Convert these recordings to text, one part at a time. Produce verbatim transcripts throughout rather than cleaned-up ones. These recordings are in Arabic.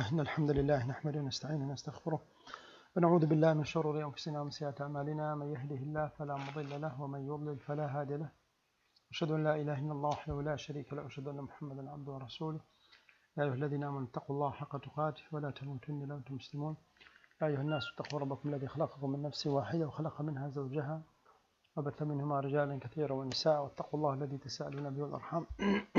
الله إن الحمد لله نحمده ونستعينه ونستغفره ونعوذ بالله من شرور أنفسنا ومن سيئات أعمالنا. من يهده الله فلا مضل له ومن يضلل فلا هادي له. أشهد أن لا إله إلا الله وحده لا شريك له وأشهد أن محمدا عبده ورسوله. يا أيها الذين آمنوا اتقوا الله حق تقاته ولا تموتن إلا وأنتم مسلمون. يا أيها الناس اتقوا ربكم الذي خلقكم من نفس واحدة وخلق منها زوجها وبث منهما رجالا كثيرا ونساء واتقوا الله الذي تساءلون به والأرحام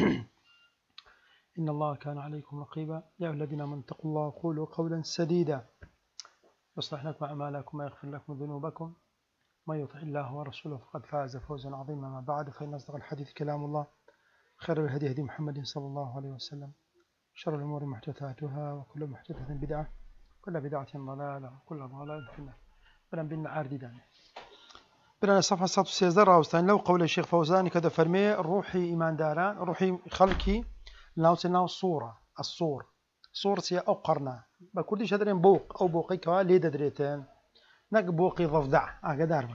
إن الله كان عليكم رقيبا. يا أيها الذين آمنوا اتقوا الله وقولوا قولا سديدا يصلح لكم أعمالكم ويغفر لكم ذنوبكم. من يطع الله ورسوله فقد فاز فوزا عظيما. ما بعد، فإن أصدق الحديث كلام الله، خير الهدي هدي محمد صلى الله عليه وسلم، شر الأمور محدثاتها وكل محدثة بدعة كل بدعة ضلالة وكل ضلالة في النار. بلن بين عاردي داني بلن صفحة صفحة سيزدر راوستان لو قول الشيخ فوزان كذا فرمي روحي إيمان داران روحي خلقي ناوسنا الصورة الصور صور سيا أو قرنا بكردي شدرين بوق أو بوقي كوا ليه دريتين نق بوقي ضفدع أقدر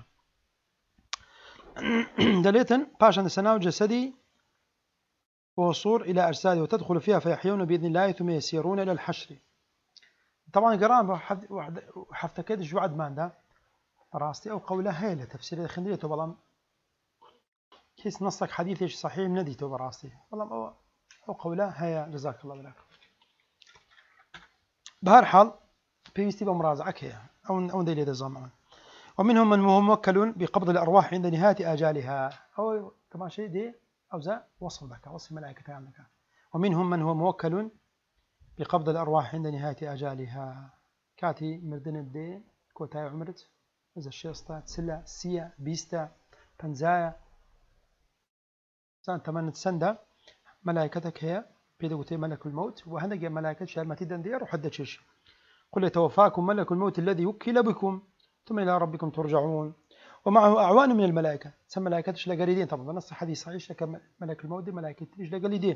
دليتن باشا سناو جسدي وصور إلى أجساد وتدخل فيها فيحيون بإذن الله ثم يسيرون إلى الحشر. طبعا قرام حفتى كده شو عد ماندا راستي أو قولها هي لتفسير الخندية بلام كيس نصك حديث إيش صحيح نديته براستي بلام أو أو قولها هي جزاك الله بالك. بهر حال بيستي بمراجعك هي أو أو دليل الزمان. ومنهم من هو موكل بقبض الأرواح عند نهاية آجالها أو كمان شيء دي أو ذا وصل لك وصل ملائكة عندك. ومنهم من هو موكل بقبض الأرواح عند نهاية آجالها كاتي مردن الدين كوتاي عمرت إذا الشيستا تسلا سيا بيستا بنزايا سان تمنت سندا ملائكتك هي بيدوتي ملك الموت وهنا ملائكة شارمتي دندير وحدتش قل يتوفاكم ملك الموت الذي وكل بكم ثم إلى ربكم ترجعون ومعه أعوان من الملائكة. سمى ملائكتش لقليدين طبعا بنص حديث صحيح كملك الموت دي ملائكة تيجي لقليدين.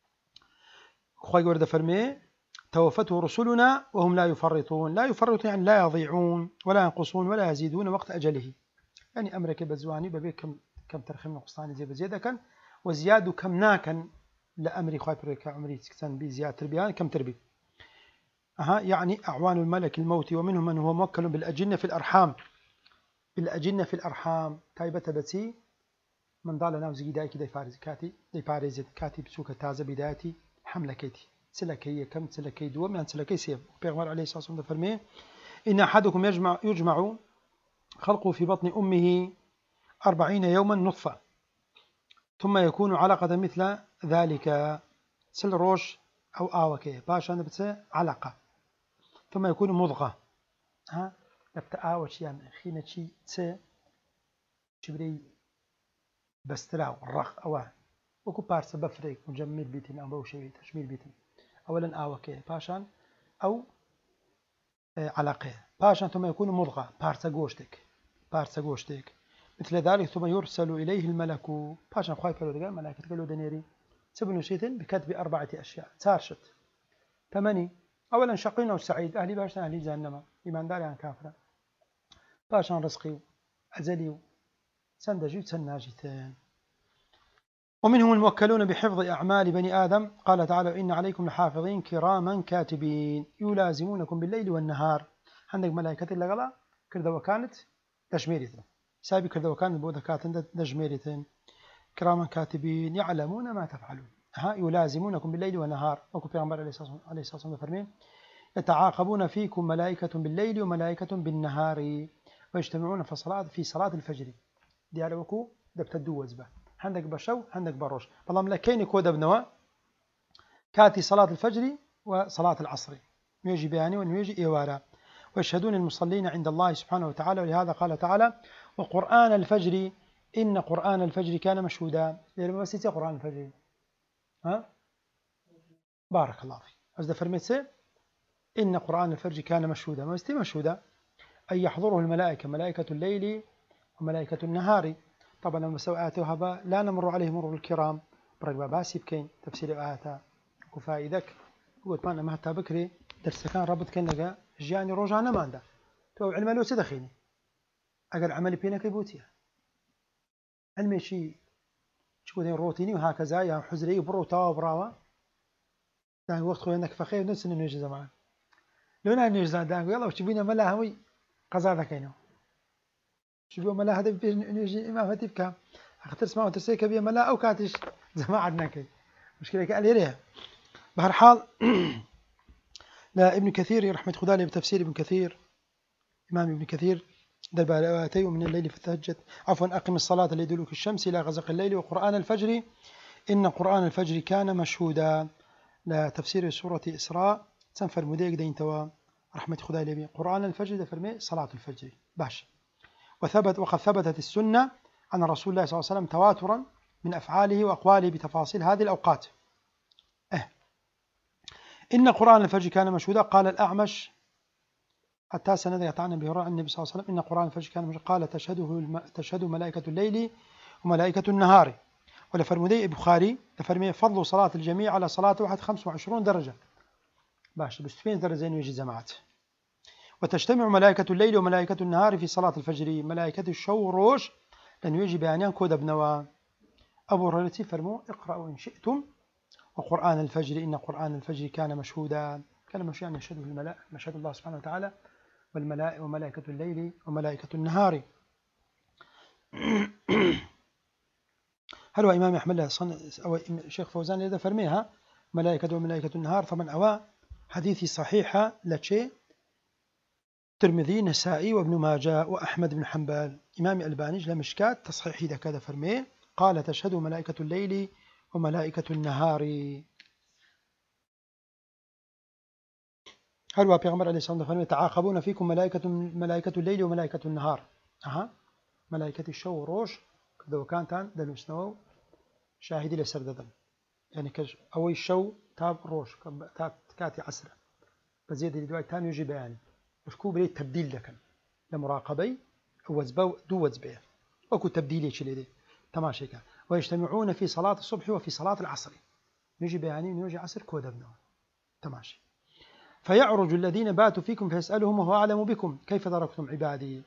خوي ورد فرمي توفته رسلنا وهم لا يفرطون. لا يفرطون يعني لا يضيعون ولا ينقصون ولا يزيدون وقت أجله. يعني أمرك بزواني ببي كم كم ترخيم نقصان زي بزيادة كان وزياد كم ناكن لأمري خوي بريك عمري تكتن بزيادة تربيان كم تربي. أها يعني أعوان الملك الموت. ومنهم من هو موكل بالأجنة في الأرحام. بالأجنة في الأرحام تايبة بتي من ضال ناوزي دايكي داي فارز كاتي داي فارزت كاتي بسوكة تازة بدايتي حملة كيتي سلكية كم سلكي دو من سلكي سيف. بيغمر عليه الصلاة والسلام فرميه إن أحدكم يجمع يجمع خلقه في بطن أمه أربعين يوما نطفة ثم يكون علقة مثل ذلك سل روش أو آوكي باشا نبتسي علقة ثم يكون مضغة ها نبت آوش يعني خينة شي تسي شبري بستراو الرخ أوان وكو بارس بفريق مجمل بيتين أو بوشي تشميل بيتين أولا آوكي باشا أو علاقة باشا ثم يكون مضغة بارس جوشتك بارس جوشتك مثل ذلك ثم يرسل إليه الملك باشا خايف له ملائكة قالوا دنيري سبن شيء بكتب أربعة أشياء سارشت ثماني أولا شقي أو سعيد أهلي باشا أهلي جهنم إيمان داري عن كافرة باشا رزقي أزلي سندجي سناجتين. ومنهم الموكلون بحفظ أعمال بني آدم. قال تعالى إن عليكم لحافظين كراما كاتبين يلازمونكم بالليل والنهار. عندك ملائكة اللي غلا كذا وكانت تجميرتين سابي كذا وكانت بوذا كانت تجميرتين كراما كاتبين يعلمون ما تفعلون. ها يلازمونكم بالليل والنهار. وكو پیغمبر عليه الصلاة والسلام فرمين يتعاقبون فيكم ملائكة بالليل وملائكة بالنهار ويجتمعون في صلاة في صلاة الفجر. دي على وكو دبت الدوز به عندك بشو عندك بروش والله ملكين كود ابنوا كاتي صلاة الفجر وصلاة العصر يجي بياني ويجي إيوارا ويشهدون المصلين عند الله سبحانه وتعالى. ولهذا قال تعالى وقرآن الفجر إن قرآن الفجر كان مشهودا. لما بس قرآن الفجر ها بارك الله فيك أزد فرميت إن قرآن الفجر كان مشهودا. ما بس مشهودا أي يحضره الملائكة ملائكة الليل وملائكة النهار. طبعا لما سوءاتها با لا نمر عليه مرور الكرام برقبة باسي بكين تفسير آياتها وفائدك قلت ما ما بكري درس كان ربط كان جاني رجعنا ما عنده تو علم لو تدخيني أقل عملي بينك يبوتيا علمي شيء شو ذي روتيني وهكذا يا حزري برو تاو براوا يعني وقت خوينك فخير نسن إنه يجي زمان لونا نوێژ زادان يلا وش بينا ملا هەمووی قەزا دەکەینەوە شو بيو ملا هذا في نوێژی ئیمامەتی بکە ئەختر سما وترسێ کە بێ مەلا ئەو کاتیش جەماعەت نەکەی مشكلەکە ئەلێرەیە بهر حال لا ابن كثير رحمة خدا لي بتفسير ابن كثير إمام ابن كثير دبالاتي ومن الليل فتهجد عفوا أقم الصلاة لدلوك الشمس إلى غسق الليل وقرآن الفجر إن قرآن الفجر كان مشهودا لا تفسير سورة إسراء تنفر مديك دين توا رحمة خدا لي قرآن الفجر دفرمي صلاة الفجر باش وثبت وقد ثبتت السنة عن رسول الله صلى الله عليه وسلم تواترا من أفعاله وأقواله بتفاصيل هذه الأوقات أه. إن قرآن الفجر كان مشهودا قال الأعمش حتى سند يتعنى به عن النبي صلى الله عليه وسلم إن قرآن الفجر كان مشهودا قال تشهده الم... تشهد ملائكة الليل وملائكة النهار ولفرمدي البخاري لفرمي فضل صلاة الجميع على صلاة واحد خمس وعشرون درجة باش بستفين درجة يجي جماعات وتجتمع ملائكة الليل وملائكة النهار في صلاة الفجر ملائكة الشو روش لأن يجي بيانيان كود ابنوا أبو هريرة فرموا اقرأوا إن شئتم وقرآن الفجر إن قرآن الفجر كان مشهودا كان مشهودا يعني يشهده الملائكة مشهد الله سبحانه وتعالى والملائكة وملائكة الليل وملائكة النهار هل هو إمام أحمد أو شيخ فوزان إذا فرميها ملائكة وملائكة النهار فمن أوى حديثي صحيحة لشيء ترمذي نسائي وابن ماجه وأحمد بن حنبل إمام الباني لمشكات تصحيحي ذا كذا فرمي قال تشهد ملائكة الليل وملائكة النهار هل هو بيغمر عليه الصلاة والسلام تعاقبون فيكم ملائكة ملائكة الليل وملائكة النهار أها ملائكة الشو روش كذا وكانتان دلوسنو شاهدي لسرددن يعني كج أوي الشو تاب روش تاب كاتي عسرة بزيد اللي دواي تاني يجي بياني وشكو بري تبديل لكن لمراقبي وزبو دو وزبيه وكو تبديلي شليدي تماشي كان ويجتمعون في صلاة الصبح وفي صلاة العصر نجي بياني ونجي عصر كودبنا تماشي فيعرج الذين باتوا فيكم فيسألهم وهو أعلم بكم كيف تركتم عبادي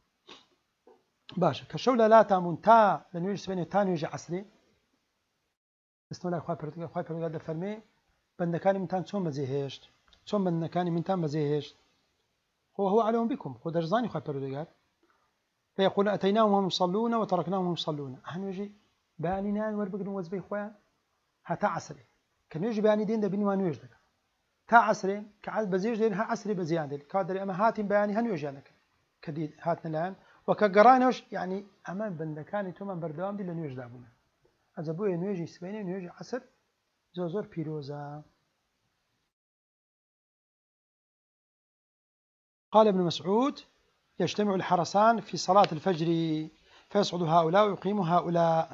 باشا كشولة لا تامون تا لنوجي سبيني تا نوجي عصري استمع لك خواهي خواهي برغاد فرمي بندكاني من تان تصوم مزيهشت تصوم بندكاني من تان مزيهشت هو هو أعلم بكم هو درزاني خواهي برغاد فيقول أتيناهم وهم يصلون وتركناهم وهم يصلون هنوجي باني نان وربقنا وزبي خويا هتا عصري كان يجي باني دين ده بني ما نوجد تا عصري كعاد بزيج دين ها عصري بزيادة كادر أما هاتين باني هنوجي لك كديد هاتنا الآن وكجرانوش يعني أمام بندكاني تومن بردوام دي لنوجد دابونا أزبوه نوجي سبيني نوجي عصر زوزور بيروزا قال ابن مسعود يجتمع الحرسان في صلاة الفجر فيصعد هؤلاء ويقيم هؤلاء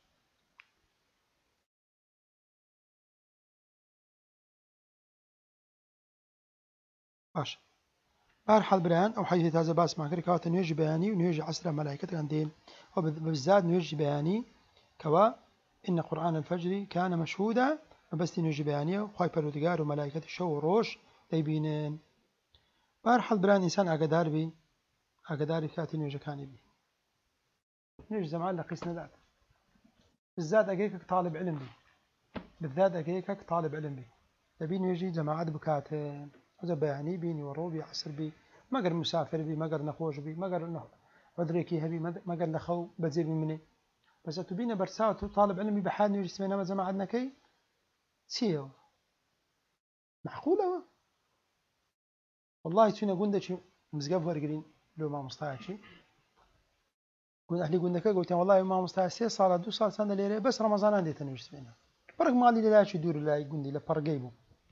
باش بارحال برهان أو حيث هذا باس مع كركات نيجي بياني ونيجي عصر ملائكة عندين وبالذات نيجي بياني كوا إن قرآن الفجر كان مشهودا بس نيجي بياني وخاي برودجار وملائكة الشو روش دايبينين بارحال برهان إنسان أقدار بي أقدار كاتي نيجي كاني بي نيجي زمان لقيسنا ذات بالذات أجيك طالب علم بي بالذات أجيك طالب علم بي تبي نيجي جماعات بكاتين هذا بياني بيني وروبي عصر بي ما قر مسافر بي ما قر نخوش بي ما قر نخ ودريكي هبي ما قر نخو بزير مني بس تبينا برساوت طالب علمي بحال نيجي سمينا ما جماعتنا كي سيو معقولة والله تينا قلنا شيء مزقف ورقرين لو ما مستعد شيء قلنا أهلي قلنا كي قلت والله ما مستعد سي صار دو صار سنة ليلة بس رمضان عندي تنيجي سمينا برق مالي لا شيء دور لا يقولني لا برقيبه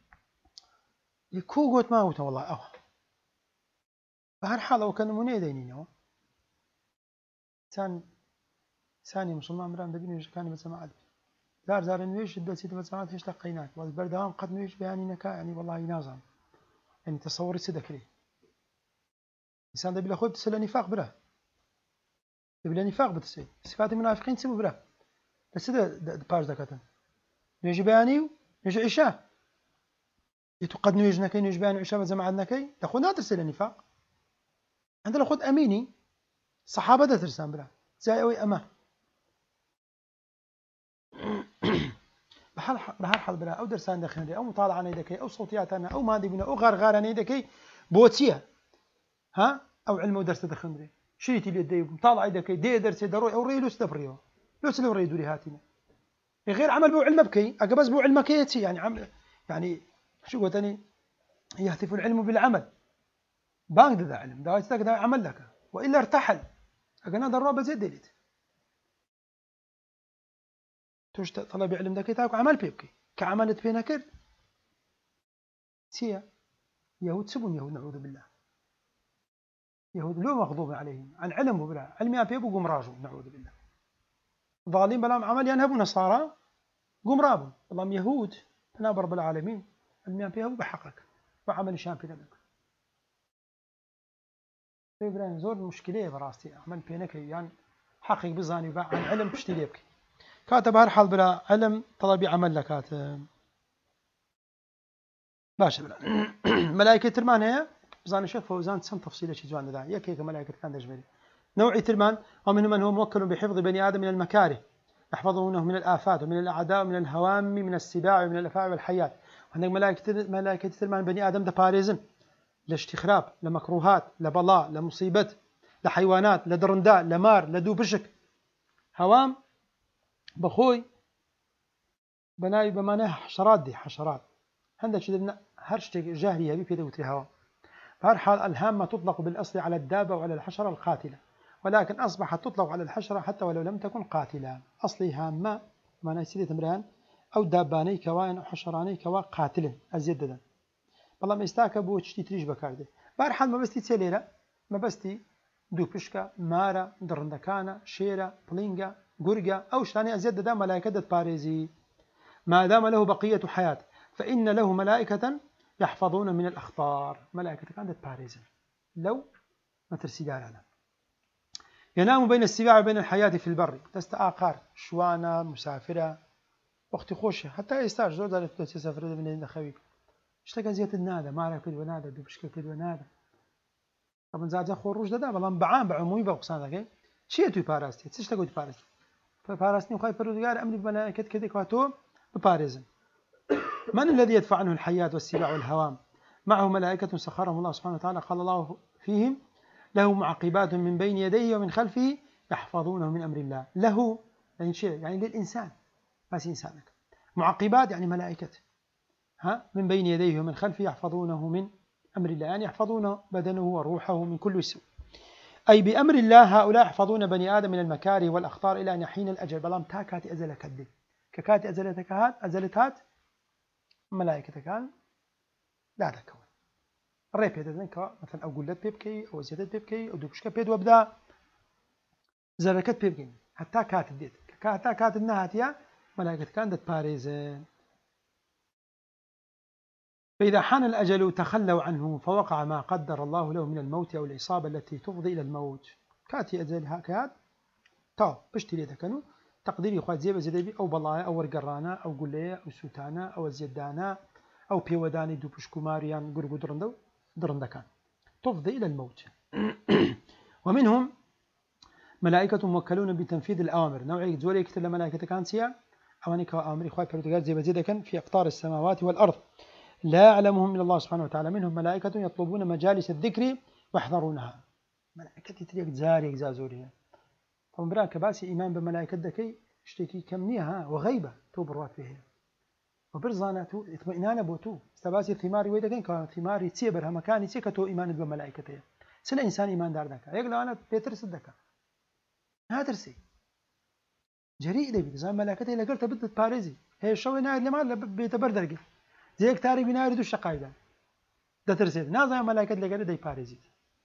يكو قلت ما قلت والله أوه بهالحالة وكان مني دينينه ثاني ثاني مسلمان مرام دبيني كان بسماعات زار زار نويش الدسيت بسماعات ايش لقيناك والبردوام قد نويش بياني نكا يعني والله ينازم يعني تصوري سدك لي إنسان دبي لأخوه بتسأل نفاق بره دبي نفاق بتسأل صفات المنافقين تسيبه بره بس ده باش دكاتن نيجي بياني نيجي عشاء يتقد نيجي نكاي نيجي بياني عشاء بسماعات نكاي تأخذ لا ترسل نفاق عندنا خد أميني صحابة ده ترسل بره زي أوي أما بحال بحال حال بلا أو درسان داخلنا أو مطالعة نيدكي أو صوتيات أنا أو ما دي بنا أو غرغرة نيدكي بوتيا ها أو علم ودرس دخل شريتي اللي دي مطالع إذا كي دي درس دروي أو ريلوس دبريو لوس لو ريدوري هاتينا غير عمل بو علم بكي أجبز بو علم كيتي يعني عم يعني شو قلتني يهتف العلم بالعمل بانك ذا علم ده يستك ده عمل لك وإلا ارتحل أجنا ضربة زي ديلت توش طلب علم ده كي تاكو عمل بيبكي كعملت فينا كر سيا يهود سبون يهود نعوذ بالله يهود لو مغضوب عليهم عن علم بلا علم يا بيبو قوم راجو نعوذ بالله ظالم بلا عمل ينهبوا نصارى قوم رابوا والله يهود تنابر رب العالمين علم يا بيبو بحقك وعمل شام في ذلك إبراهيم زور مشكلة براستي عمل بينك يعني حقق بزاني بقى عن علم بشتري بك كاتب هالحال بلا علم طلبي عمل لك كاتب باشا بلا ملائكة ترمان هي بزاني شيخ فوزان تسم تفصيله شي جوان ذا يك هيك ملائكة كان دجمري نوعي ترمان ومنهم من هو موكل بحفظ بني آدم من المكاره يحفظونه من الآفات ومن الأعداء ومن الهوام من السباع ومن الأفاعي والحيات وعندك ملائكة ملائكة ترمان بني آدم ده باريزن لاشتخراب لمكروهات لبلاء لمصيبة لحيوانات لدرنداء لمار لدوبشك هوام بخوي بناي بمعناها حشرات دي حشرات عندك شدنا هرشت جاهلية بي في دوتي هوا بهر حال الهامة تطلق بالأصل على الدابة وعلى الحشرة القاتلة ولكن أصبحت تطلق على الحشرة حتى ولو لم تكن قاتلة أصلي هامة معناها سيدة تمران أو داباني كوان أو حشراني كوا قاتل أزيددا والله ما يستاكبوا وتشتي تريش بكارده بهر حال ما بستي تسليلة ما بستي دوبشكا مارا درندكانا شيرا بلينجا قرقا أو شتاني أزيددا ملائكة باريزي ما دام له بقية حياة فإن له ملائكة يحفظون من الأخطار ملائكة كانت باريزا لو ما ترسي دارنا ينام بين السباع وبين الحياة في البر تستآقار شوانا مسافرة وقت خوشة حتى يستاج زور ذلك تسافر من النخوي اشتكى زيت النادى ما على كل ونادى دوبشكل كل ونادى طبعا زاد خور روج ده والله بعام بعمومي بقصان ذاك شيء تو باراستي تشتكوا تو باراستي فباراستي وخايف الرجال أمني بملائكة كذا كاتو بباريزن من الذي يدفع عنه الحياة والسباع والهوام معه ملائكة سخرهم الله سبحانه وتعالى قال الله فيهم له معقبات من بين يديه ومن خلفه يحفظونه من أمر الله له يعني شيء يعني للإنسان بس إنسانك معقبات يعني ملائكة ها من بين يديه ومن خلفه يحفظونه من أمر الله يعني يحفظون بدنه وروحه من كل سوء أي بأمر الله هؤلاء يحفظون بني آدم من المكاره والأخطار إلى أن يحين الأجل بلام تاكات أزلك الدين ككات أزلتك هات أزلتات ملائكة كان لا تكون الريب يدن كا مثلا أو قلت بيبكي أو زيادة بيبكي أو دوبشكا بيد وابدا زركت بيبكي حتى كات الديت حتى كات النهاتيا ملائكة كانت باريزين فإذا حان الأجل تخلوا عنه فوقع ما قدر الله له من الموت أو الإصابة التي تفضي إلى الموت كاتي أجل هكذا تا بشتري ذكنو تقديري أخوات زيبة زيدبي أو بلايا أو ورقرانا أو قلية أو سوتانا أو زيدانا أو بيوداني دوبشكو ماريان قرقو درندو درندكان تفضي إلى الموت ومنهم ملائكة موكلون بتنفيذ الأوامر نوعي زوري يكتل ملائكة كانسيا أوانيك وآمري أخوات بروتقال زيبة زيدكن في أقطار السماوات والأرض لا يعلمهم من الله سبحانه وتعالى منهم ملائكة يطلبون مجالس الذكر ويحضرونها ملائكة تريك زاريك زازوريها طبعا براك باسي إيمان بملائكة دكي اشتكي كمنيها وغيبة تو بروات فيها وبرزانة تو اطمئنان بوتو استباسي ثماري ويدكين كان ثماري تسيبرها مكاني سيكتو إيمان بملائكته سنة إنسان إيمان دار دكا يقول أنا بيترس الدكا ها ترسي جريء دبي زي ملائكته اللي قلت بدت باريزي هي شو نايد لما بيتبردرق زيك تاري بنايد الشقايدة ده ترسي نازع ملائكة اللي قلت دي باريزي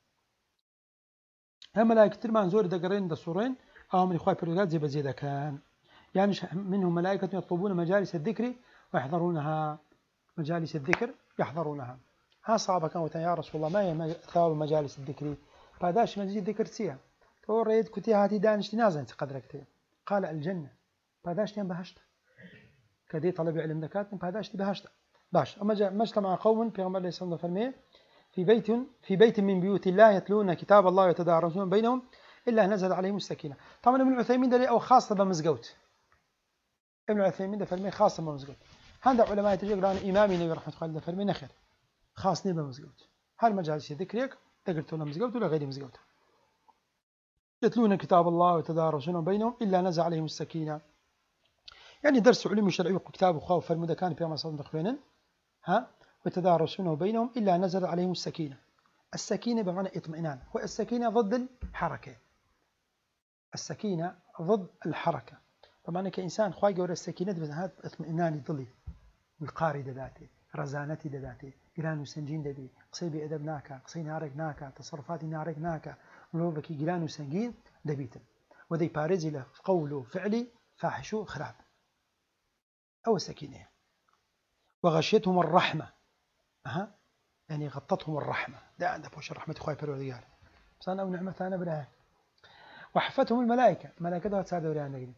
هم ملائكة ترمان زور دقرين دا صورين أو من إخوة بريغات زي بزيدة كان يعني منهم ملائكة يطلبون مجالس الذكر ويحضرونها مجالس الذكر يحضرونها ها صعبة كانوا يا رسول الله ما هي ثواب مجالس الذكر فهذاش مجلس الذكر سيها توريد كتي هاتي دانش تنازل قدرك قال الجنة فهذاش تين بهشت كدي طلب علم دكات فهذاش بهشت باش أما جاء مجتمع قوم في غمر الله صلى الله عليه وسلم في بيت في بيت من بيوت الله يتلون كتاب الله ويتدارسون بينهم إلا نزل عليهم السكينة. طبعا ابن عثيمين ده أو خاصة بمزقوت ابن عثيمين ده فرمي خاصة بمزقوت هذا علماء تجيب لنا إمامي نبي رحمة الله فرمي نخير خاصني بمزقوت هر مجالس ذكرك دقرت ولا مزقوت ولا غير مزقوت. يتلون كتاب الله ويتدارسونه بينهم إلا نزع عليهم السكينة. يعني درس علوم شرعي وكتاب وخاف فرمودة كان في مصادر دخلين ها ويتدارسونه بينهم إلا نزل عليهم السكينة. السكينة بمعنى اطمئنان، والسكينة ضد الحركة. السكينة ضد الحركة، بمعنى كإنسان خواي جور السكينة بهذا اطمئنان ضلي وقاري ذاته رزانتي ذاته جيران وسنجين دبي قصي بأدب ناكا قصي نارك ناكا تصرفاتي نارك ناكا ولوبك جيران وسنجين دبيتم وذي بارزي له قوله فعلي فاحشو خراب أو السكينة. وغشيتهم الرحمة أها يعني غطتهم الرحمة ده عند بوش الرحمة خواي بالوديار بس أنا ونعمة أنا بلا. وحفتهم الملائكة ملائكة تساعدوا لي عندك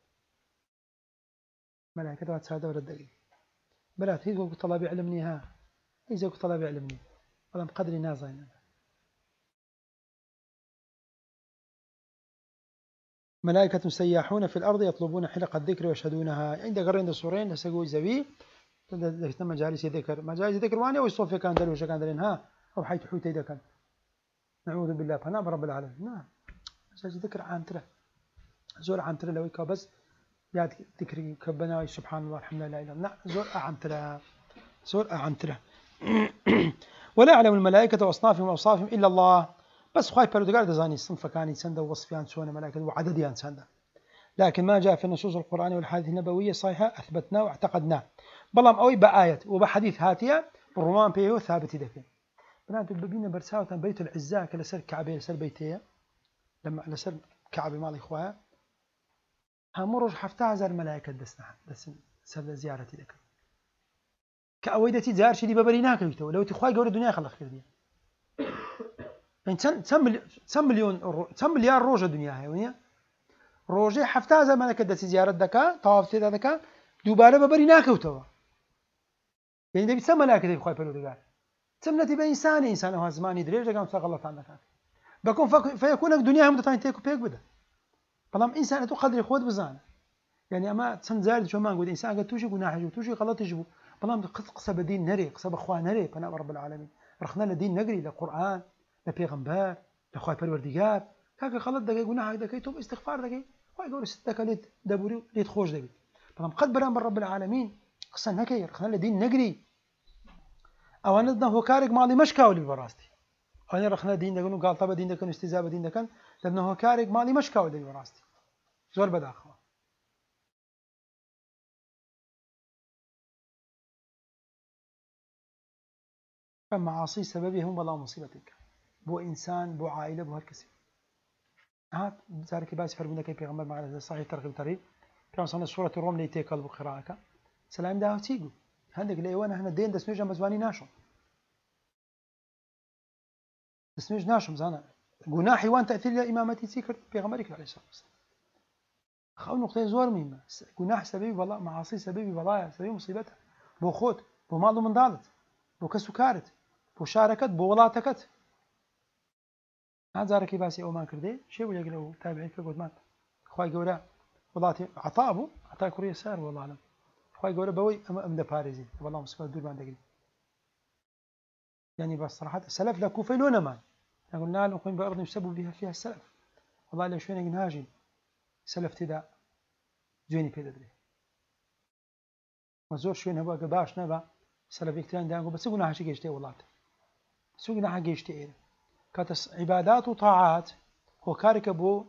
ملائكة تساعدوا لي بلا هيزو طلاب يعلمني ها هيزو طلاب يعلمني والله بقدر نازين. ملائكة سياحون في الأرض يطلبون حلق الذكر ويشهدونها. عند قرين الصورين لسقوا زبي تم مجالس ذكر مجالس ذكر واني والصوفيا كان دلوش كان دلين ها أو حيث حوتي ذكر نعوذ بالله فنام رب العالمين. نعم مجالس ذكر عام ترى زور عام ترى لو بس يا ذكري كبنا سبحان الله الحمد لله لا إله إلا الله زور عام ترى زور عام ترى. ولا يعلم الملائكة وأصنافهم وأوصافهم إلا الله. بس خواي بردقار دزاني الصنف كان يسند ووصفيان سونا ملائكة وعدديان سند، لكن ما جاء في النصوص القرآنية والحديث النبوية صحيحة أثبتناه واعتقدناه. بلام أوي بآية وبحديث هاتية بالرومان بيه ثابت ذكي. بنات ببينا برساوة بيت العزاء كلسر كعبة لسر بيتية لما لسر كعبة مال إخوها همرج حفتها زار الملائكة دسنا دس سر زيارتي ذكر كأويدتي زار شدي ببريناك يتو لو تخواي جور الدنيا خلق خير دي يعني تسم تسم مليون تسم مليار روجة الدنيا هاي روجة حفتها زار ملائكة دس زيارة دكا طواف تدا دكا دوباره ببريناك يتو يعني ده بيسمى ملائكة دي خواي بلودقار تسمنتي بإنسان إنسان هو زماني دريجة قام تغلط عنك بكون فيكون الدنيا هم تتعين تيكو بيك بده بلام إنسان تو قدر خود بزانه يعني أما تنزارد شو ما نقول إنسان قد توشي قناح يجو توشي غلط يجو بلام قصة بدين نري قصة بأخوان نري بناء رب العالمين رخنا لدين نقري لقرآن لبيغمبار لخواي بلودقار كاك غلط دقي قناح دقي توب استغفار دقي خواي يقول ستك ليت دبوري ليت خوش دقي بلام قد برام رب العالمين قصة نكير رخنا لدين نقري أو أنا هو كارق مالي مش كاولي براستي أنا رخنا دين دقنو قال طب دين دكان استزاب دين دكان لأنه هو كارق مالي مش كاولي براستي زور بداخل. فمعاصي سببهم ولا مصيبتك بو إنسان بو عائلة بو هالكسي هات ذلك باس فرمنا كيف يغمر معنا صحيح ترغب طريق كان صنع سورة الروم لي تيكل بقراءة سلام ده تيجو هندق لي وانا هنا دين دسميج مزواني ناشم دسميج ناشم زانا جناحي وان تأثير لإمامتي سيكر بيغمرك عليه الصلاة والسلام خاو نقطة زور مهمة جناح سببي والله معاصي سببي والله سببي مصيبتها بو خوت بو مالو من ضالت بو كسكارت بو شاركت بو ولاتكت هذا ركي باسي أو ما كردي شيء ولا يقولوا تابعين في قد مات خواي جورا ولاتي عطابه عطا كوريا سار والله أعلم خواي جورا بوي أما أم باريزي والله مسكوا دور ما عندك يعني بس صراحة السلف لا كوفي لونا ما قلنا له كن بأرض يسبب بها فيها السلف والله لو شوينا جنهاجي سلف تدا جوني في دبري وزور شوينا هو قباش نبا سلف يكتان دانقو بس قلنا حشي جيشتي والله سوقنا حق جيشتي كاتس عبادات وطاعات هو كارك بو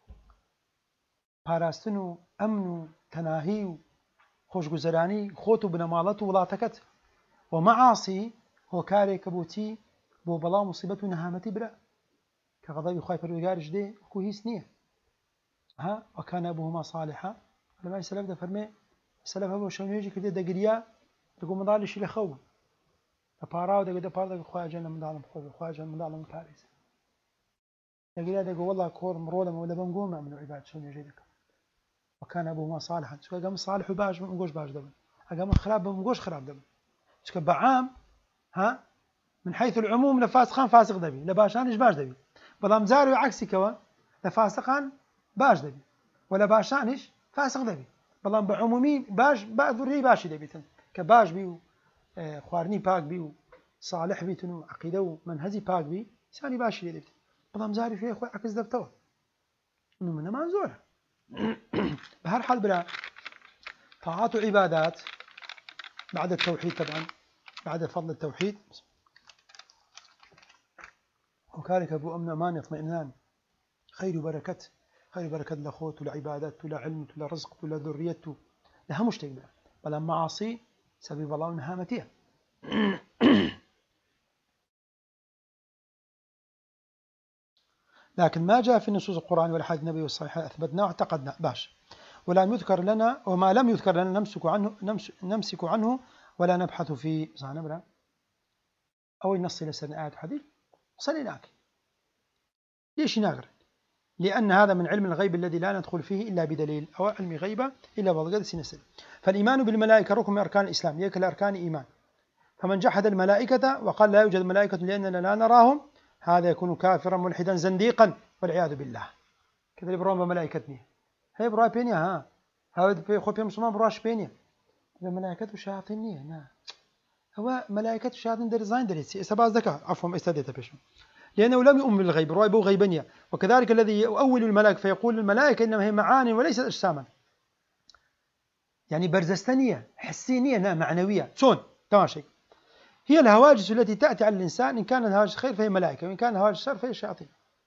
پاراستن امن و تناهي و خوشگذرانی خوت و بنمالت ولاتكت ومعاصي هو كارك بوتي بو بلا مصيبة نهامتي برا كغضب خايف الوجارج دي كو هي سنيه ها وكان ابوهما صالحا لما يسلف ده فرمي سلف ابو شلون يجي كده دقريا تقول مضال شي لخو فباراو ده ده بارد خويا جنة من دالم خويا خويا جنة من دالم باريس دقريا ده والله كور مروله ولا بنقوم من عباد شلون يجي لك وكان ابوهما صالحا شو قام صالح وباش منقوش باش دبن قام خراب منقوش خراب دبن شو بعام ها من حيث العموم لفاسقان فاسق دبي لباشان ايش باش دبي بلام زارو عكسي كوا لفاسقان باش دبي ولا باشان ايش فاسق دبي بلام بعمومي باش بعذري باش دبي كباش بيو خوارني باك بيو صالح بيتن وعقيدة ومنهجي باق بي ثاني باشي لي بلام زاري فيه أخوي عكس دفتوا إنه من ما زوره بهر حال بلا طاعات وعبادات بعد التوحيد طبعا بعد فضل التوحيد وكذلك أبو أمن أمان اطمئنان خير بركة خير بركة لخوت ولا عبادات ولا علم ولا رزق ولا ذرية لها مشتغل بلا معاصي سبب الله نهامتها لكن ما جاء في نصوص القرآن ولا حديث النبي الصحيحة أثبتناه واعتقدنا باش ولم يذكر لنا وما لم يذكر لنا نمسك عنه نمسك عنه ولا نبحث فيه صح أو النص إلى سنة آية حديث صليناك ليش ناقر لأن هذا من علم الغيب الذي لا ندخل فيه إلا بدليل أو علم غيبة إلا بضغط سنسل فالإيمان بالملائكة ركن من أركان الإسلام يك الأركان إيمان فمن جحد الملائكة وقال لا يوجد ملائكة لأننا لا نراهم هذا يكون كافرا ملحدا زنديقا والعياذ بالله كذا يبرون بملائكتني هي برا بينيا ها هذا في خو بيم سما براش بينيا الملائكة وشياطينية نا هو ملائكة وشياطين درزاين دريسي سباز ذكاء عفوا استديت بيشو لأنه لم يؤمن بالغيب رأي بو غيبانية وكذلك الذي يؤول الملائكة فيقول الملائكة إنما هي معاني وليست أجساما يعني برزستانية حسينية نا معنوية شون تمام شيء هي الهواجس التي تأتي على الإنسان إن كان الهواجس خير فهي ملائكة وإن كان الهواجس شر فهي شياطين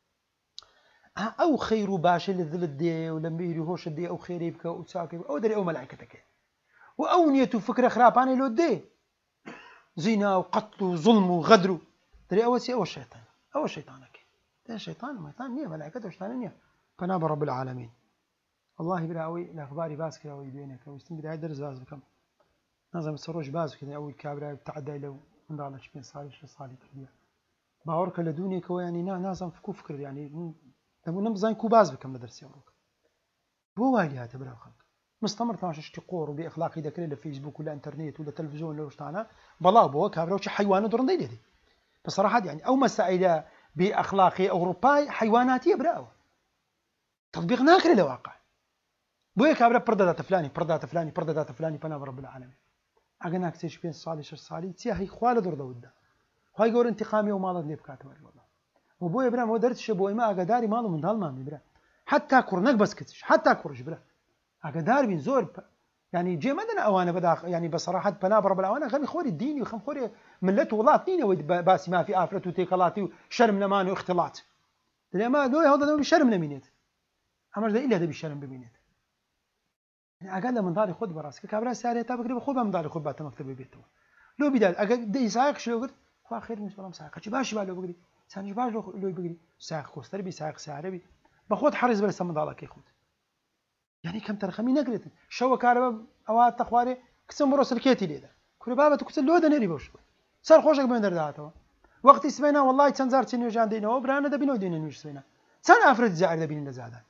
أو خير باشا للذل الدي ولما يريهوش الدي أو خير يبكى وتساكي أو دري أو ملائكتك وأو نيته فكرة خرابانة لو الدي زنا وقتل وظلم وغدر دري أول شيء أو الشيطان أو الشيطانك ده شيطان ما يطان نية ملائكته وشيطان نية فناب رب العالمين والله براوي الأخبار باس كذا ويبينك ويستن بداية درس باز بكم نظم السروج باز كذا أول كابرا بتعدى لو من ضالش بين صالح صالح تربية باورك لدوني كو يعني نا نازم فكو فكر يعني لو نمزين كو باز بكم مدرسة وروك بو وايد هذا بلا خلق مستمر تماش اشتقور وبإخلاقي ذاك اللي فيسبوك ولا انترنت ولا تلفزيون ولا وشتانا بلا بو كابرا وش حيوان ودرن دي دي بصراحة يعني أو مسائل بأخلاقي أوروباي حيواناتية براو تطبيق ناكر لواقع بويا كابرا بردات فلاني بردات فلاني بردات فلاني بناب رب العالمين أجناك تيش بين صالي شر صالي تيا هي خوالة دور دودا هاي جور انتقامي وماضي اللي بكاتب والله وبويا برا ما درتش بويا ما أقداري ماله من ظلمة برا حتى كورنك بس كتش حتى كورج برا أقدار من زور يعني جي مدنا أوانا بدا يعني بصراحة بناب رب العالمين خلي خوري الديني وخم خوري ملته والله اثنين ود باسي ما في آفرة وتيكالاتي وشرم نمان واختلاط لما ذو هذا ذو بشرم نمينيت أمر ذا إلا هذا بشرم بمينيت يعني أقل من ضاري خود براسك كابرا ساري تابك خوبها من ضاري خود بات مكتب بيته لو بدال أقل دي سايق شلو قلت خو خير مش والله مساق كش باش بالو بقولي ثاني باش لو لو بقولي ساق خوستر بي ساق سعربي بخود حرز بس من ضالك يخود يعني كم ترخمي نقلت شو كارب أوات تخواري كسم بروس الكيتي ليدا كل بابا تكسل لودا نري بوش صار خوشك بين درداتوا وقت سمينا والله تنزار تنيو جان دينا وبرانا دبينو دينا نيش سمينا سنة أفرد زعر دبين لزادات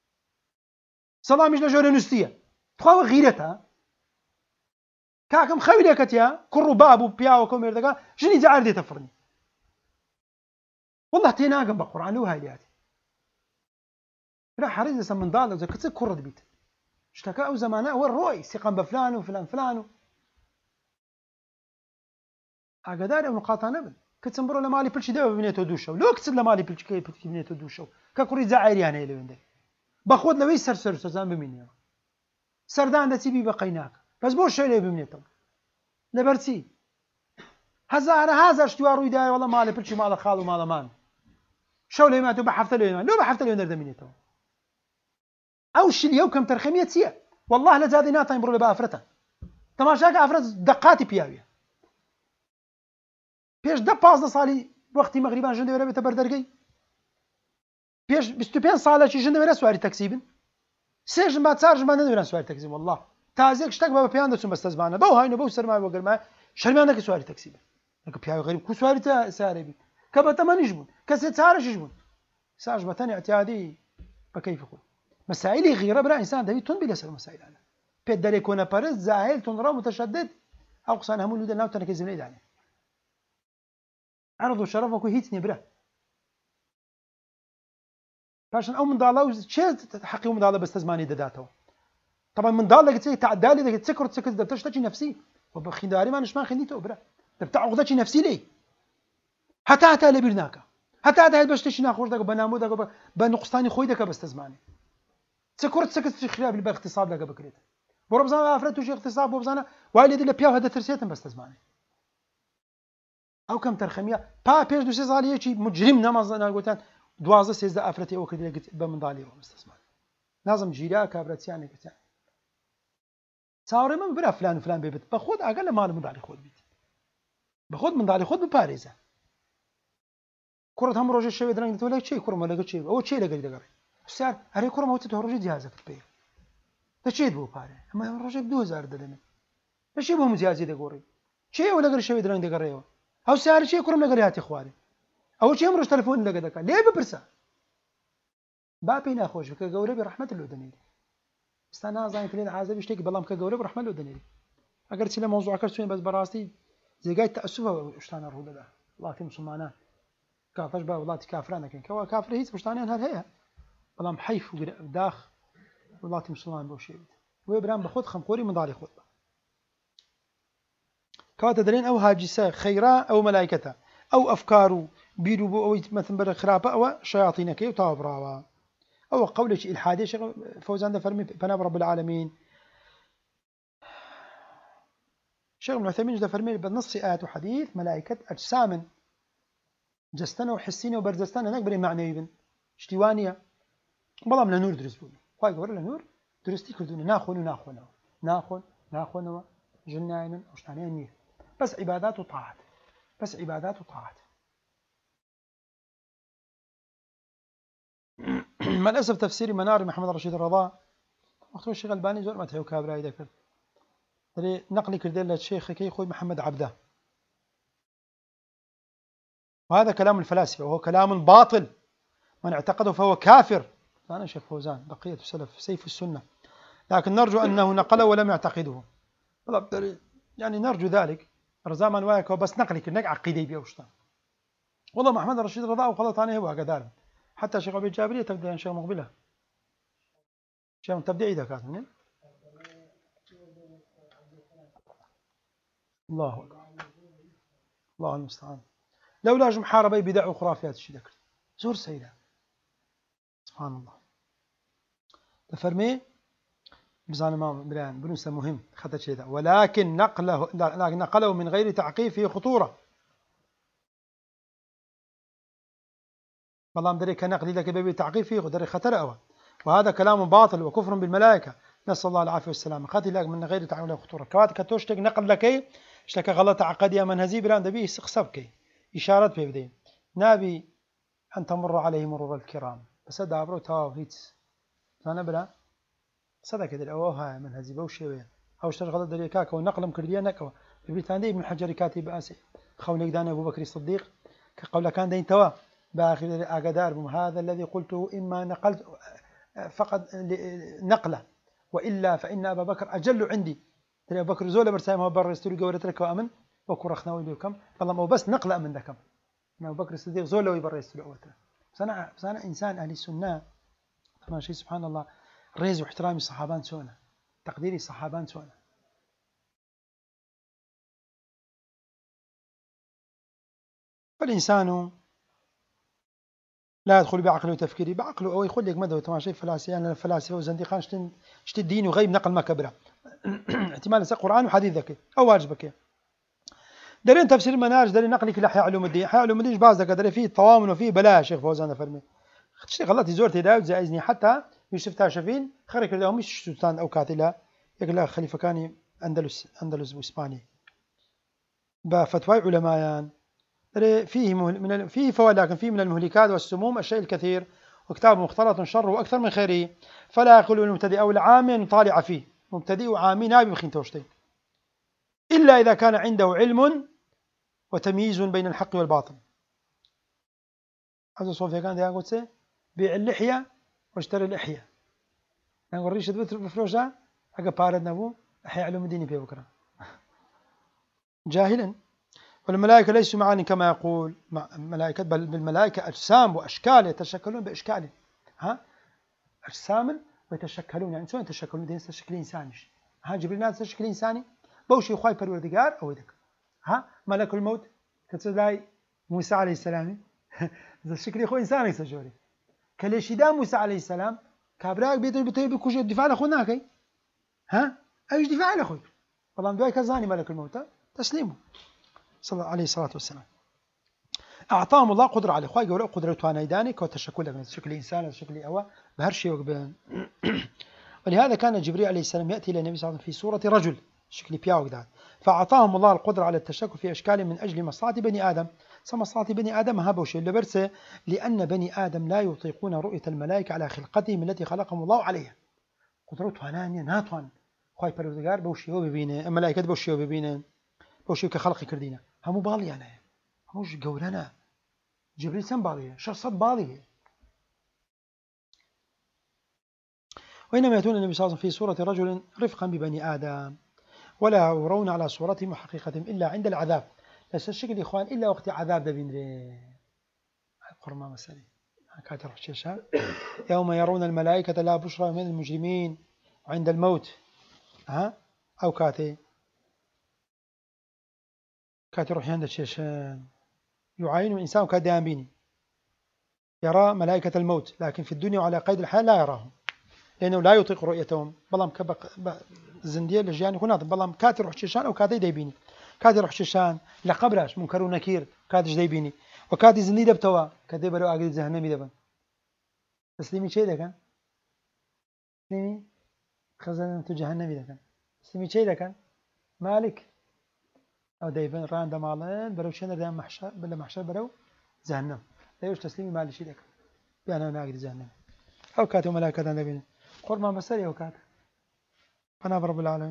سلامش لجوري نستيه تخوا غيرتها كاكم خوي كتيا كرو بابو بياو كومير دقا جني زعر دي تفرني والله تيناقم بقرآن لو هاي لياتي راح حريز من ضال إذا كنت كرد بيت اشتكى أو زمانه هو الرؤي ثقا بفلان وفلان فلان أقدار ونقاطع نبل كنت مبرو لمالي بلش دوا بنيتو دوشو لو كتب لمالي بلش كي بنيتو دوشو ككوري زعير يعني اللي وندي باخذ لوي سر سر سزان بمنيا سردان ده تبي بقيناك بس بوش شيء اللي بمنيتو لبرتي هزار هزار اشتوارو يداي والله مالي بلش مال خالو مال مان شو لي ما تبى حفله لي لو بحفله لي ندر منيتو أو الشيء اليوم كم ترخيمية سيا والله لزادنا تيمبرو لبا أفرتا تماشاك أفرت دقاتي بياوية بيش ده بازده صالي وقتي مغربان جندي ولا بتبردرقي بيش بستوبين صالة شي جندي ولا سواري تكسيبن سيج ما تسارج ما ندوران سواري تكسيب والله تازيك اشتاق بابا بيان دسون بس تزبانا بو هاينو بو سرما بو قرما شرمانك سواري تكسيبن لك بياوي غريب كو سواري ساري بي كبتا ما نجبون كسيت سارش يجبون سارج بتاني اعتيادي بكيف يقول مسائل غيره برا انسان دبي تون بلا سر مسائل انا بيدر يكون بارز زاهل تنرى متشدد او قصان هم ولد ناو تنك زميل يعني عرضوا شرفك وهيتني برا عشان او من ضاله شيء حقي من ضاله بس زماني دداته طبعا من ضاله قلت لي تعدالي اذا تسكر تسكر تشتكي نفسي وبخداري ما نش ما خليته برا دەبتە عقدەی نفسی لێ هەتا هەتا لەبیر ناکە هەتا هەتا بە شتێکی ناخۆش دەکە بە نامۆ دەکە بە نقصانی خۆی دەکە بەستە زمانی چ کوڕ چ کەس خراپی بە اقتصاد لەگە بکرێت بۆ بزانە ئافرەت تووشی اقتصاد بۆ بزانە وای لێ لە پیاو هەدەترسێتن بەستە زمانی ئەو کەم تەرخەمیە پا پێش دو سێ ساڵی یەکی مجرم نەمەزانە گوتان دوازدە سێزدە ئافرەتی ئەوە کردێت بە منداڵیەوە بەستە زمانی نازم ژیرا کابراتیانێک کردیان چاوەڕێ من برا فلان و فلان بێت بە خۆت ئاگە لە ماڵ منداڵی خۆت بیت بە خۆت منداڵی خۆت بپارێزە کوڕت هەموو ڕۆژێ شەوێ دەرەنگ دەتەوە لە چی کوڕمە لەگە چی ئەوە چی لەگەری دەگەڕێ سیار هەرێ کوڕمە وتە ڕۆژێ جیازەکەت پێ دەچێت بۆ پارێ ئەمە ڕۆژێک دوو هەزار دەدەنێ بەشی بۆ مجیازی دەگۆڕی چی ئەوە لەگەر شەوێ دەرەنگ دەگەڕێەوە ئەو سیار چی کوڕم لەگەر هاتی خوارێ ئەوە چی ئەم ڕۆژ تەلەفۆن لەگە دەکات لێ بپرسە با پێی ناخۆش کە گەورە بێ ڕەحمەت لۆ دەنێری ستا نازانیت لێ عازەبی شتێکی بەڵام کە گەورە بە ڕەحمەت لۆ دەنێری ئەگەر چی لە مۆزوعەکە چوین بەس بەڕاستی جێگای تەئەسوفە شتانە ڕوو دەدا وڵاتی موسڵمانان کاتەش بە وڵاتی کافران دەکەن کەوا کافر هیچ شتانیان هەر هەیە بەڵام حیف و داخ وڵاتی موسڵمان بۆ شێویت وێ برام بە خۆت خەمخۆری منداڵی خۆت بە کەواتە دەرێن ئەو هاجیسە خەیرا ئەو مەلایکەتە ئەو ئەفکار و بیر و بۆ ئەوەی مەتن بەرە خراپە ئەوە شەیاطینەکەی و تاوا بڕاوە ئەوە قەولێکی ئیلحادی شێخ فەوزان دەفەرمی پەناب رب العالمین شيخ ابن عثيمين دەفەرمێ بنص آيات وحديث ملائكة أجسام جستنا وحسينا وبرزستنا هناك بري معنوي بن اشتوانية بەڵام لە نور دروست بوون خوای گەورە لە نور درستی کردوونە ناخۆن و ناخۆنەوە ناخۆن ناخۆنەوە ژن ناینن ئەو شتانەیان نییە بەس عیبادات و طاعات بەس عیبادات و طاعات مع الأسف تفسيري منار محمد رشيد الرضا وقت الشيخ الباني زور ما تحيو كابراي ذكر نقلي كردين للشيخ كي خوي محمد عبده وهذا كلام الفلاسفة وهو كلام باطل من اعتقده فهو كافر أنا شيخ فوزان بقية السلف سيف السنة لكن نرجو أنه نقله ولم يعتقده يعني نرجو ذلك رزاما وايك بس نقلي كنك عقيدي بيوشتان والله محمد رشيد الرضا وخلط عنه هو كذلك حتى شيخ أبي الجابرية تبدأ شيخ مقبلة شيخ تبدأ إذا كانت منين الله أكبر الله المستعان لولا محاربة بدع وخرافات الشيء ذكر زور سيدة سبحان الله تفرمي بزان ما بران بنوسة مهم خطأ شيء ولكن نقله نقله من غير تعقيب فيه خطورة بلام دري كنقل لك بيبي تعقيب فيه دري خطر أول وهذا كلام باطل وكفر بالملائكة نسأل الله العافية والسلامة خاطي لك من غير تعقيب له خطورة كواتك توشتك نقل لك شلك غلط عقدية منهزي بران دبي سقسبك إشارات بيبدين نابي أن تمر عليه مرور الكرام بس هذا عبرو تاو هيتس أنا بلا صدق كده أوها من هذي بوشي ويا أو اشتغل غلط دري كاك ونقلم كرديا نكوا في بريطانيا ابن الحجر كاتب آسي خونك دان أبو بكر الصديق كقول كان دين توا بآخر أقدار هذا الذي قلته إما نقلت فقط نقلة وإلا فإن أبا بكر أجل عندي ترى أبو بكر زول برسايم هو بر يستوري قولت لك وأمن وكور أخناوي بيكم والله ما بس نقلة من ذكم أبو بكر الصديق زول ويبر يستوري قولته بس أنا بس أنا إنسان أهل السنة طبعا شيء سبحان الله ريز واحترامي الصحابان سونا تقديري الصحابان سونا فالإنسان لا يدخل بعقله وتفكيره بعقله أو يخليك مدى تماشي فلاسفة يعني الفلاسفة وزندقان شتن شت الدين وغيب نقل ما كبره احتمال يسق قرآن وحديث ذكي أو واجبك دارين تفسير المناهج دارين نقلك لأحياء علوم الدين أحياء علوم الدين بعض ذكر دارين فيه طوامن وفيه بلاء شيخ فوزان فرمي شيء غلط يزور تداوت زائزني حتى يوسف تاشفين خرج لهم مش سلطان أو كاتلة يقول خليفة كان أندلس أندلس وإسبانيا بفتوى علماء فيه من فيه فوائد لكن فيه من المهلكات والسموم الشيء الكثير وكتاب مختلط شره أكثر من خيره فلا يقول المبتدئ أو العامي طالع فيه مبتدئ وعامي نابي بخين توشتين إلا إذا كان عنده علم وتمييز بين الحق والباطل هذا صوفيا كان ده قلت بيع اللحية واشتري اللحية نقول ريش بفلوسها حاجة بارد نبو أحياء علوم الدين في بكرة جاهلا والملائكة ليسوا معاني كما يقول ملائكة بل بالملائكة أجسام وأشكال يتشكلون بأشكال ها أجسام ويتشكلون يعني شلون يتشكلون دين تشكل إنساني ها جبريل ناس تشكل إنساني بوشي خواي بالوردقار أو يدك ها ملك الموت كتلاقي موسى عليه السلام ذا الشكل يخو إنسان يسجوري كليش دا موسى عليه السلام كابراك بيتر بتوي بكوش الدفاع لأخو ناكي ها أيش دفاع لأخوي والله مدواي كزاني ملك الموت تسليمه صلى الله عليه الصلاة والسلام أعطاهم الله قدرة على إخوة يقولوا قدرة وانيداني كوتشكل من شكل إنسان شكل أوا بهرشي وقبان ولهذا كان جبريل عليه السلام يأتي إلى النبي صلى الله عليه وسلم في صورة رجل شكل بياو قداد فأعطاهم الله القدرة على التشكل في أشكال من أجل مصلحة بني آدم مصلحة بني آدم هابوش اللي برسه لأن بني آدم لا يطيقون رؤية الملائكة على خلقتهم التي خلقهم الله عليها قدرتها نانية ناتوان خواهي پروردگار بوشي هو ببينه الملائكة بوشي هو ببينه بوشي كخلق كردينه همو بالي أنا هموش قولنا جبريل سن باليه شخصات باليه وإنما يأتون النبي صلى الله عليه وسلم في صورة رجل رفقا ببني آدم ولا يرون على صورتهم وحقيقتهم إلا عند العذاب ليس الشكل إخوان إلا وقت عذاب دبين ري القرآن مسألة كاتر حشيشان يوم يرون الملائكة لا بشرى من المجرمين عند الموت ها أو كاتي كاتر حيان دشيشان يعاين الإنسان كدام بيني يرى ملائكة الموت لكن في الدنيا وعلى قيد الحياة لا يراهم لأنه لا يطيق رؤيتهم بلام كبق زندية لجيان يكون هذا بلام كاتي روح شيشان أو كاتي ديبيني كاتي روح شيشان لقبرش منكر ونكير كاتش ديبيني وكاتي زندي دبتوا كاتي برو أقل جهنمي دبن تسليمي شيء ده كان تسليمي خزانة جهنمي ده كان تسليمي شيء ده كان مالك أو ديبن ران دمالين برو شنر دام محشر بلا محشر برو جهنم لا يوجد تسليمي مالي شيء ده كان بأنا ناقد جهنم أو كاتي وملائكة نبينا قرما مسألة أو كاتي أنا برب العالمين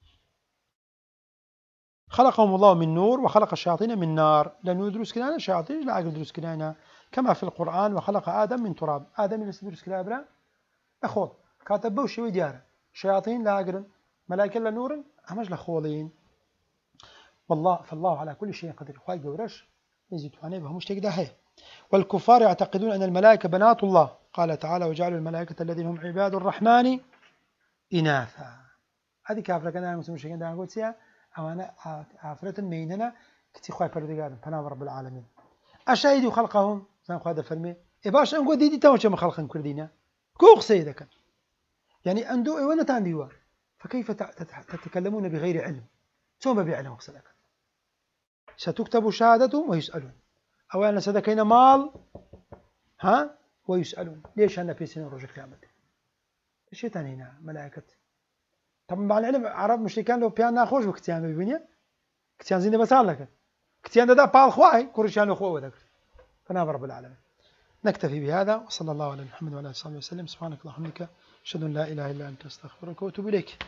خلقهم الله من نور وخلق الشياطين من نار لأنه يدرس كنانا الشياطين لا يدرس كنانا كما في القرآن وخلق آدم من تراب آدم اللي يدرس كنانا أخوض كاتب بوشي ودياره شياطين لا أقرن ملائكة لا نور همج لخوضين والله فالله على كل شيء قدير خواهي قورش يزيد عنه بهمش تقداه والكفار يعتقدون أن الملائكة بنات الله قال تعالى وجعلوا الملائكة الذين هم عباد الرحمن إناثا هذه كافرة كنا مسلمين شيئا دعنا قلت سيها أو أنا عفرة ميننا كتي خواهي پروردگارن فنام رب العالمين أشاهدوا خلقهم زان خواهي فرمي إباش أنقو ديدي تاوش مخلقا كردينا كوخ سيدك يعني أندو إيوانا تانديوا فكيف تتكلمون بغير علم ثم بعلم وقصدك ستكتب شهادتهم ويسألون أولا صدقين مال ها ويسألون ليش أنا في سنة رجل قيامة الشيطان هنا ملائكة طبعا مع العلم عرب مشركان لو بيان ناخوش بكتيان ببنية كتيان زين بسال لك كتيان دا بال خواهي كورشان أخوه وذاك فنام رب العالمين نكتفي بهذا وصلى الله على محمد وعلى آله وصحبه وسلم سبحانك اللهم وبحمدك أشهد أن لا إله إلا أنت أستغفرك وأتوب إليك.